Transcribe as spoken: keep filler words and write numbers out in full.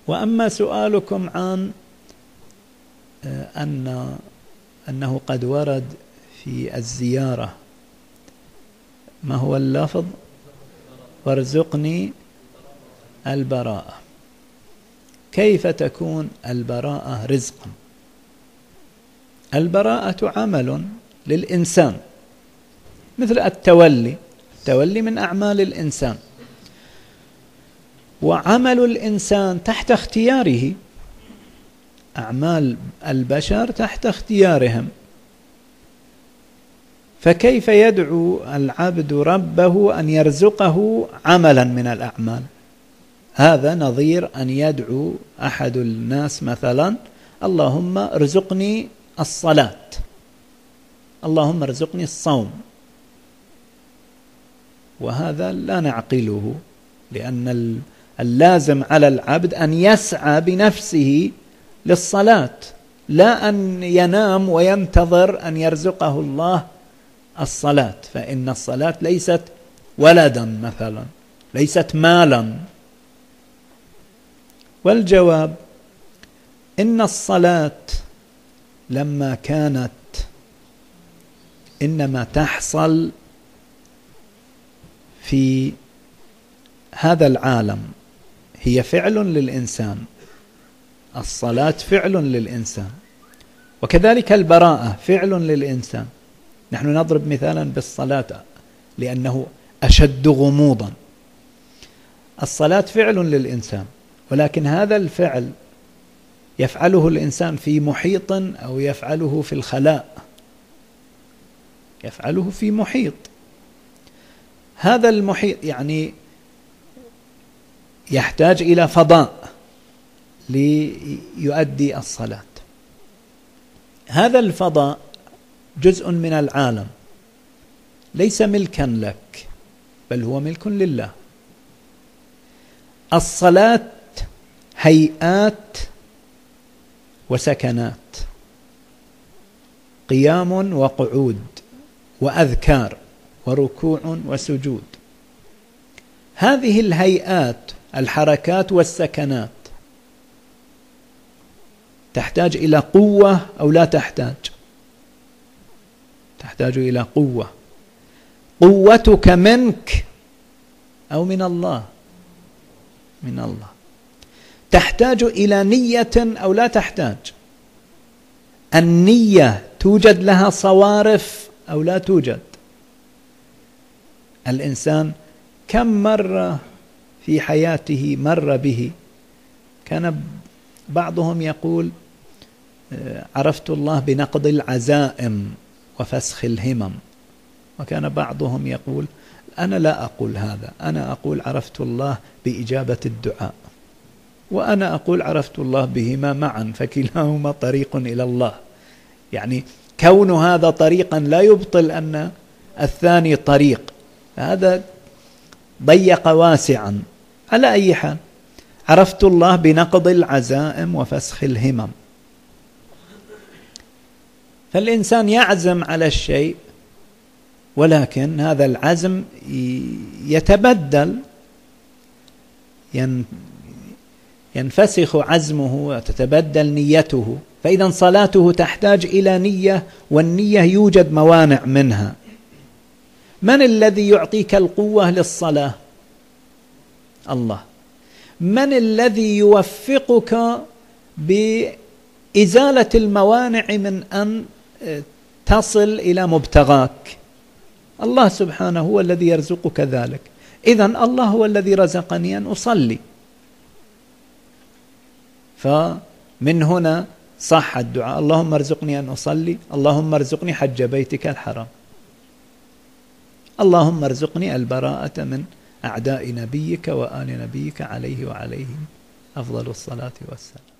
وأما سؤالكم عن أن أنه قد ورد في الزيارة ما هو اللفظ؟ وارزقني البراءة. كيف تكون البراءة رزقا؟ البراءة عمل للإنسان مثل التولي، التولي من أعمال الإنسان، وعمل الإنسان تحت اختياره، أعمال البشر تحت اختيارهم، فكيف يدعو العبد ربه أن يرزقه عملا من الأعمال؟ هذا نظير أن يدعو أحد الناس مثلا اللهم ارزقني الصلاة، اللهم ارزقني الصوم، وهذا لا نعقله، لأن اللازم على العبد أن يسعى بنفسه للصلاة، لا أن ينام وينتظر أن يرزقه الله الصلاة، فإن الصلاة ليست ولدا مثلا، ليست مالا. والجواب إن الصلاة لما كانت إنما تحصل في هذا العالم، هي فعل للإنسان، الصلاة فعل للإنسان، وكذلك البراءة فعل للإنسان. نحن نضرب مثالا بالصلاة لأنه أشد غموضا. الصلاة فعل للإنسان، ولكن هذا الفعل يفعله الإنسان في محيط أو يفعله في الخلاء، يفعله في محيط. هذا المحيط يعني يحتاج إلى فضاء ليؤدي الصلاة. هذا الفضاء جزء من العالم، ليس ملكا لك، بل هو ملك لله. الصلاة هيئات وسكنات، قيام وقعود وأذكار وركوع وسجود. هذه الهيئات، الحركات والسكنات، تحتاج إلى قوة أو لا تحتاج؟ تحتاج إلى قوة. قوتك منك أو من الله؟ من الله. تحتاج إلى نية أو لا تحتاج؟ النية توجد لها صوارف أو لا توجد؟ الإنسان كم مرة في حياته مر به كان بعضهم يقول عرفت الله بنقض العزائم وفسخ الهمم، وكان بعضهم يقول أنا لا أقول هذا، أنا أقول عرفت الله بإجابة الدعاء، وأنا أقول عرفت الله بهما معا، فكلاهما طريق إلى الله. يعني كون هذا طريقا لا يبطل أن الثاني طريق، هذا ضيق واسعا. على أي حال، عرفت الله بنقض العزائم وفسخ الهمم. فالإنسان يعزم على الشيء، ولكن هذا العزم يتبدل، ينفسخ عزمه وتتبدل نيته. فإذا صلاته تحتاج إلى نية، والنية يوجد موانع منها. من الذي يعطيك القوة للصلاة؟ الله. من الذي يوفقك بإزالة الموانع من أن تصل إلى مبتغاك؟ الله سبحانه هو الذي يرزقك ذلك. إذن الله هو الذي رزقني أن أصلي، فمن هنا صح الدعاء اللهم ارزقني أن أصلي، اللهم ارزقني حج بيتك الحرام، اللهم ارزقني البراءة من أعداء نبيك وآل نبيك عليه وعليهم أفضل الصلاة والسلام.